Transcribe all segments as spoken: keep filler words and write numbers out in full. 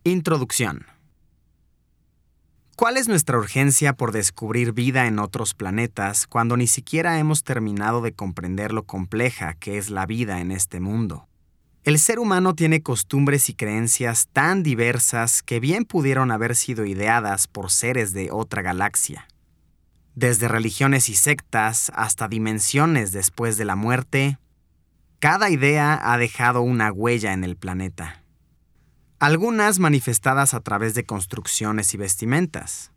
Introducción. ¿Cuál es nuestra urgencia por descubrir vida en otros planetas cuando ni siquiera hemos terminado de comprender lo compleja que es la vida en este mundo? El ser humano tiene costumbres y creencias tan diversas que bien pudieron haber sido ideadas por seres de otra galaxia. Desde religiones y sectas hasta dimensiones después de la muerte, cada idea ha dejado una huella en el planeta. Algunas manifestadas a través de construcciones y vestimentas,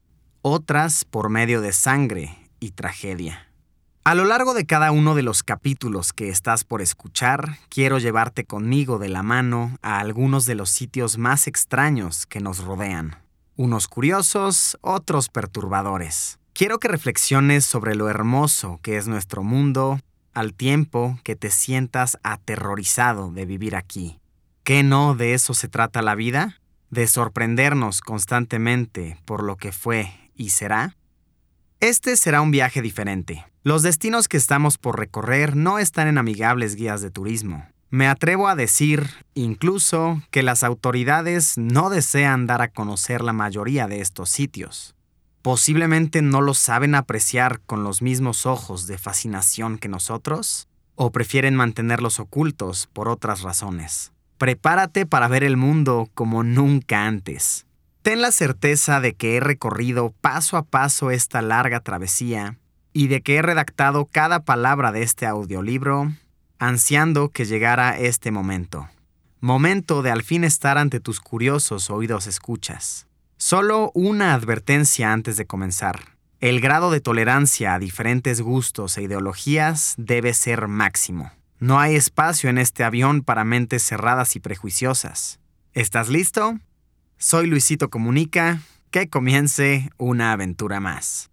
otras por medio de sangre y tragedia. A lo largo de cada uno de los capítulos que estás por escuchar, quiero llevarte conmigo de la mano a algunos de los sitios más extraños que nos rodean. Unos curiosos, otros perturbadores. Quiero que reflexiones sobre lo hermoso que es nuestro mundo, al tiempo que te sientas aterrorizado de vivir aquí. ¿Qué no de eso se trata la vida? ¿De sorprendernos constantemente por lo que fue y será? Este será un viaje diferente. Los destinos que estamos por recorrer no están en amigables guías de turismo. Me atrevo a decir, incluso, que las autoridades no desean dar a conocer la mayoría de estos sitios. Posiblemente no los saben apreciar con los mismos ojos de fascinación que nosotros, o prefieren mantenerlos ocultos por otras razones. Prepárate para ver el mundo como nunca antes. Ten la certeza de que he recorrido paso a paso esta larga travesía y de que he redactado cada palabra de este audiolibro, ansiando que llegara este momento. Momento de al fin estar ante tus curiosos oídos escuchas. Solo una advertencia antes de comenzar. El grado de tolerancia a diferentes gustos e ideologías debe ser máximo. No hay espacio en este avión para mentes cerradas y prejuiciosas. ¿Estás listo? Soy Luisito Comunica. Que comience una aventura más.